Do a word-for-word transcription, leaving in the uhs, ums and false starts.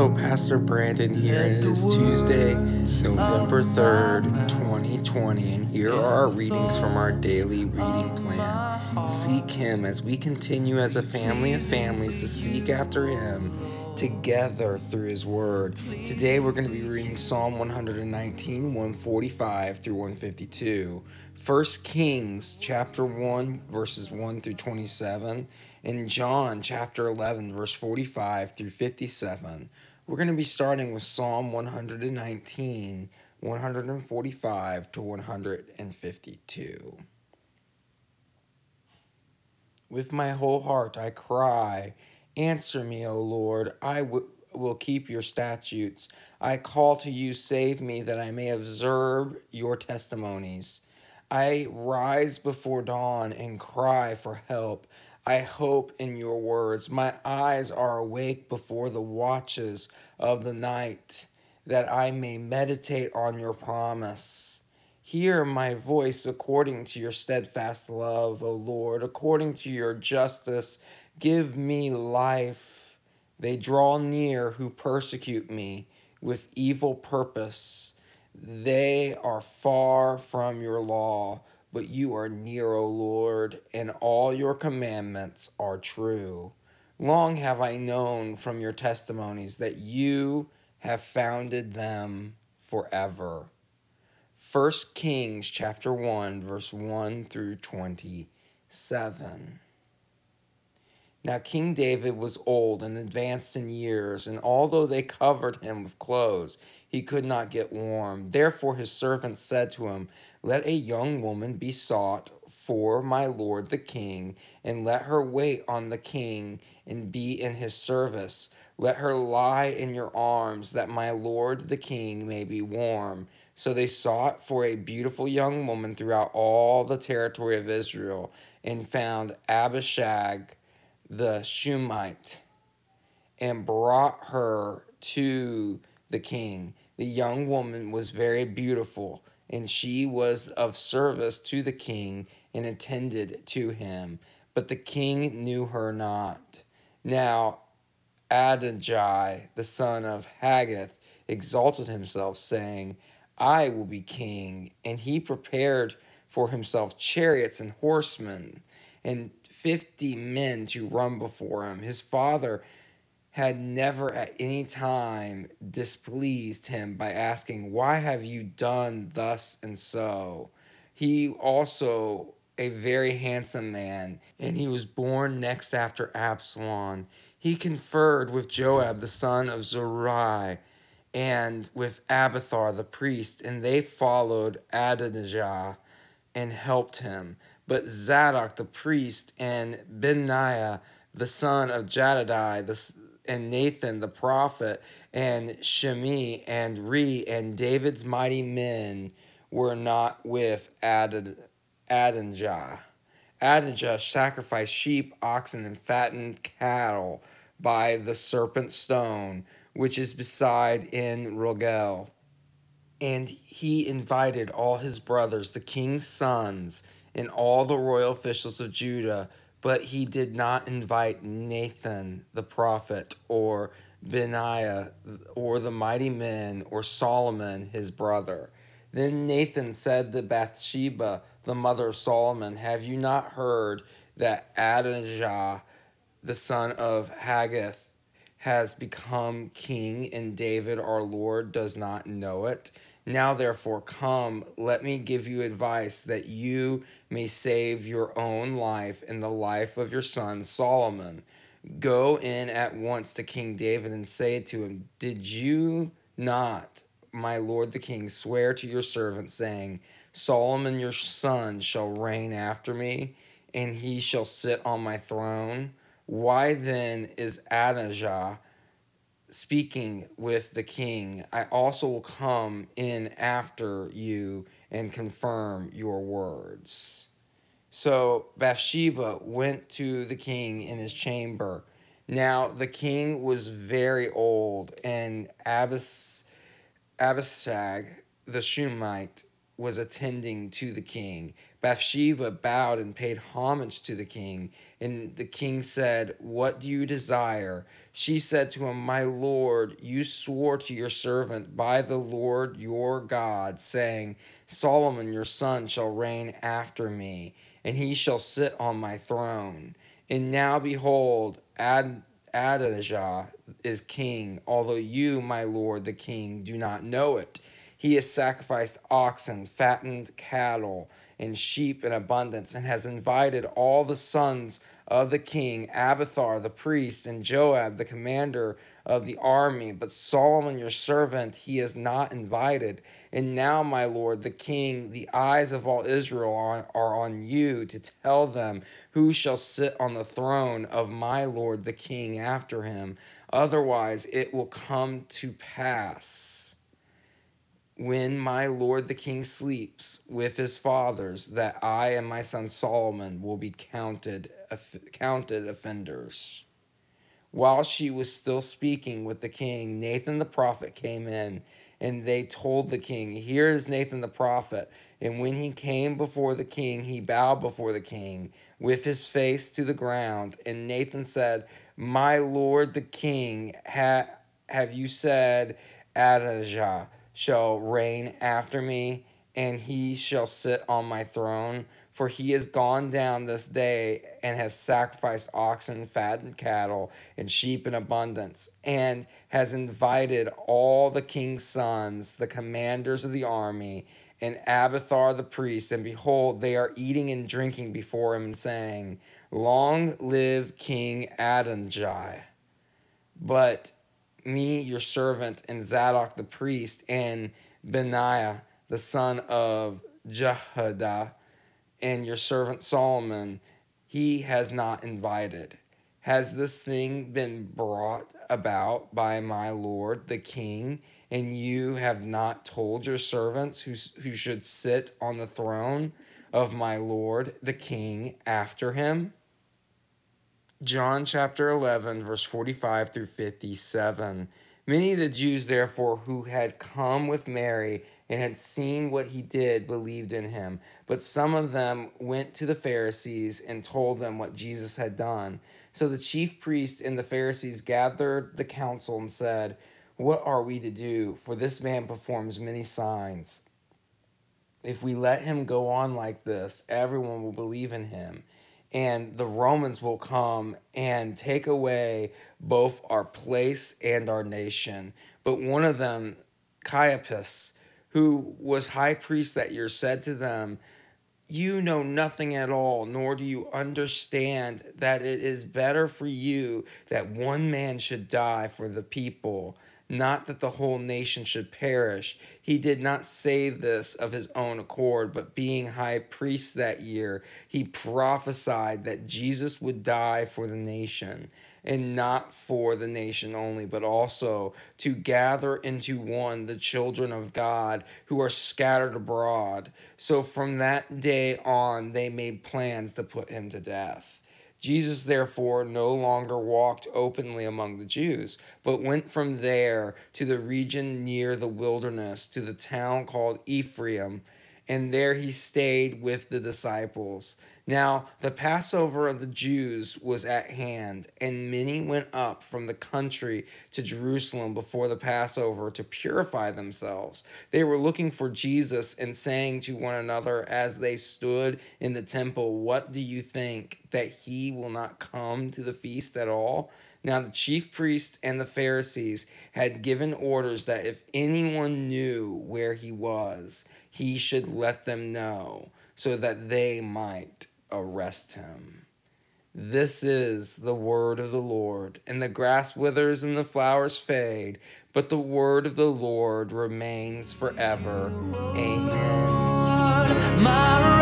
Hello, Pastor Brandon here, and it is Tuesday, November third, twenty twenty, and here are our readings from our daily reading plan. Seek Him as we continue as a family of families to seek after Him together through His Word. Today we're going to be reading Psalm one nineteen, one forty-five through one fifty-two, First Kings chapter one, verses one through twenty-seven, and John chapter eleven, verse forty-five through fifty-seven. We're going to be starting with Psalm one nineteen, one forty-five to one fifty-two. With my whole heart I cry, answer me, O Lord, I w- will keep your statutes. I call to you, save me, that I may observe your testimonies. I rise before dawn and cry for help. I hope in your words. My eyes are awake before the watches of the night, that I may meditate on your promise. Hear my voice according to your steadfast love, O Lord, according to your justice. Give me life. They draw near who persecute me with evil purpose. They are far from your law, but you are near, O Lord, and all your commandments are true. Long have I known from your testimonies that you have founded them forever. First Kings chapter one, verse one through twenty-seven. Now King David was old and advanced in years, and although they covered him with clothes, he could not get warm. Therefore his servants said to him, Let a young woman be sought for my lord the king, and let her wait on the king and be in his service. Let her lie in your arms, that my lord the king may be warm. So they sought for a beautiful young woman throughout all the territory of Israel, and found Abishag the Shunammite, and brought her to the king. The young woman was very beautiful, and she was of service to the king and attended to him. But the king knew her not. Now Adonijah, the son of Haggith, exalted himself, saying, I will be king. And he prepared for himself chariots and horsemen, and fifty men to run before him. His father had never at any time displeased him by asking, Why have you done thus and so? He also a very handsome man, and he was born next after Absalom. He conferred with Joab the son of Zeruiah, and with Abiathar the priest, and they followed Adonijah and helped him. But Zadok the priest, and Benaiah the son of Jedidiah, the, and Nathan the prophet, and Shimei and Rei, and David's mighty men were not with Adon- Adonijah. Adonijah sacrificed sheep, oxen, and fattened cattle by the serpent stone, which is beside in Rogel. And he invited all his brothers, the king's sons, and all the royal officials of Judah, but he did not invite Nathan the prophet, or Benaiah, or the mighty men, or Solomon his brother. Then Nathan said to Bathsheba, the mother of Solomon, Have you not heard that Adonijah, the son of Haggith, has become king, and David our Lord does not know it? Now therefore come, let me give you advice, that you may save your own life and the life of your son Solomon. Go in at once to King David and say to him, Did you not, my lord the king, swear to your servant, saying, Solomon your son shall reign after me, and he shall sit on my throne? Why then is Adonijah speaking with the king? I also will come in after you and confirm your words. So Bathsheba went to the king in his chamber. Now the king was very old, and Abis, Abishag the Shunammite was attending to the king. Bathsheba bowed and paid homage to the king. And the king said, "What do you desire?" She said to him, "My lord, you swore to your servant by the Lord your God, saying, 'Solomon your son shall reign after me, and he shall sit on my throne.' And now behold, Ad- Adonijah is king, although you, my lord the king, do not know it. He has sacrificed oxen, fattened cattle, and sheep in abundance, and has invited all the sons of the king, Abiathar the priest, and Joab the commander of the army. But Solomon your servant he has not invited. And now, my lord the king, the eyes of all Israel are, are on you to tell them who shall sit on the throne of my lord the king after him. Otherwise it will come to pass, when my lord the king sleeps with his fathers, that I and my son Solomon will be counted counted offenders." While she was still speaking with the king, Nathan the prophet came in, and they told the king, "Here is Nathan the prophet." And when he came before the king, he bowed before the king with his face to the ground. And Nathan said, "My lord the king, ha- have you said, 'Adonijah shall reign after me, and he shall sit on my throne'? For he has gone down this day and has sacrificed oxen, fattened cattle, and sheep in abundance, and has invited all the king's sons, the commanders of the army, and Abiathar the priest, and behold, they are eating and drinking before him, and saying, 'Long live King Adonijah.' But me, your servant, and Zadok the priest, and Benaiah the son of Jehoiada, and your servant Solomon, he has not invited. Has this thing been brought about by my lord the king, and you have not told your servants who, who should sit on the throne of my lord the king after him?" John chapter eleven, verse forty-five through fifty-seven. Many of the Jews, therefore, who had come with Mary and had seen what he did, believed in him. But some of them went to the Pharisees and told them what Jesus had done. So the chief priests and the Pharisees gathered the council and said, "What are we to do? For this man performs many signs. If we let him go on like this, everyone will believe in him. And the Romans will come and take away both our place and our nation." But one of them, Caiaphas, who was high priest that year, said to them, "You know nothing at all, nor do you understand that it is better for you that one man should die for the people, not that the whole nation should perish." He did not say this of his own accord, but being high priest that year, he prophesied that Jesus would die for the nation, and not for the nation only, but also to gather into one the children of God who are scattered abroad. So from that day on, they made plans to put him to death. Jesus, therefore, no longer walked openly among the Jews, but went from there to the region near the wilderness, to the town called Ephraim, and there he stayed with the disciples. Now the Passover of the Jews was at hand, and many went up from the country to Jerusalem before the Passover to purify themselves. They were looking for Jesus and saying to one another as they stood in the temple, "What do you think, that he will not come to the feast at all?" Now the chief priests and the Pharisees had given orders that if anyone knew where he was, he should let them know, so that they might arrest him. This is the word of the Lord. And the grass withers and the flowers fade, but the word of the Lord remains forever. Amen.